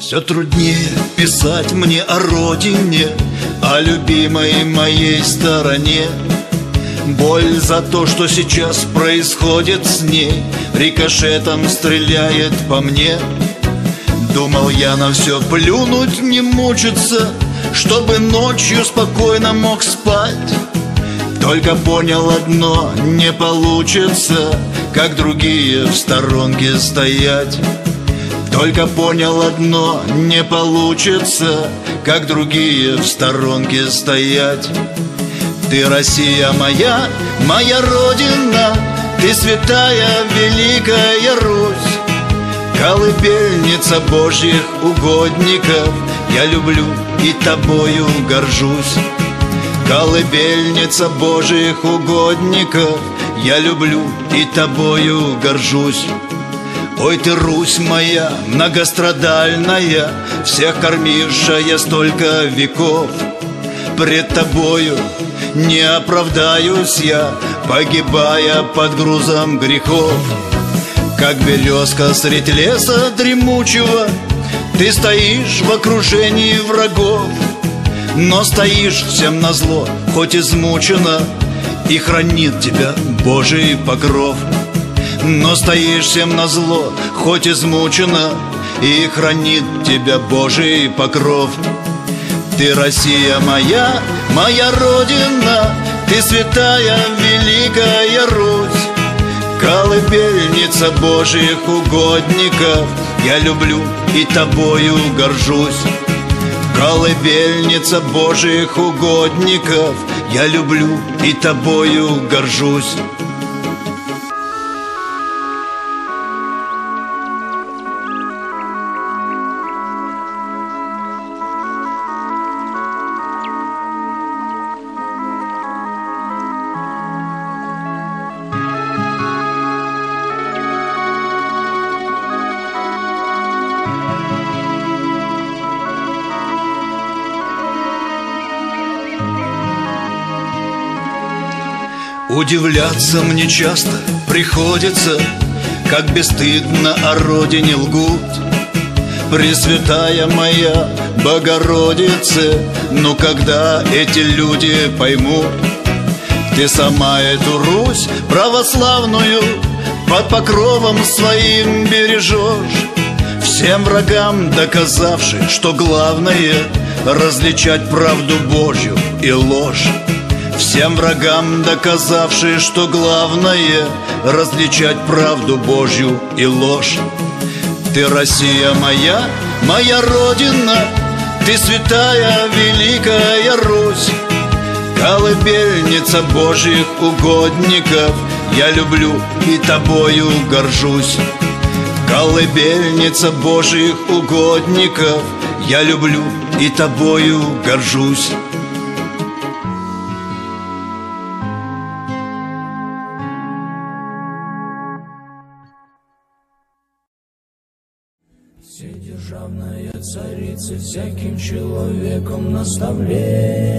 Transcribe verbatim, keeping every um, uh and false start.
Все труднее писать мне о родине, о любимой моей стороне. Боль за то, что сейчас происходит с ней, рикошетом стреляет по мне. Думал я на все плюнуть, не мучиться, чтобы ночью спокойно мог спать. Только понял одно, не получится, как другие в сторонке стоять. Только понял одно, не получится, как другие в сторонке стоять. Ты, Россия моя, моя Родина, ты святая великая Русь, колыбельница Божьих угодников, я люблю и тобою горжусь. Колыбельница Божьих угодников, я люблю и тобою горжусь. Ой ты, Русь моя, многострадальная, всех кормившая столько веков, пред тобою не оправдаюсь я, погибая под грузом грехов. Как березка средь леса дремучего, ты стоишь в окружении врагов, но стоишь всем назло, хоть измучена, и хранит тебя Божий покров. Но стоишь всем назло, хоть измучена, и хранит тебя Божий покров. Ты, Россия моя, моя Родина, ты святая великая Русь, колыбельница Божьих угодников, я люблю и тобою горжусь. Колыбельница Божьих угодников, я люблю и тобою горжусь. Удивляться мне часто приходится, как бесстыдно о родине лгут. Пресвятая моя Богородице, ну когда эти люди поймут? Ты сама эту Русь православную под покровом своим бережешь, всем врагам доказавши, что главное — различать правду Божью и ложь. Всем врагам доказавши, что главное — различать правду Божью и ложь. Ты, Россия моя, моя Родина, ты святая великая Русь, колыбельница Божьих угодников, я люблю и тобою горжусь. Колыбельница Божьих угодников, я люблю и тобою горжусь. Вседержавная царица всяким человеком наставляет.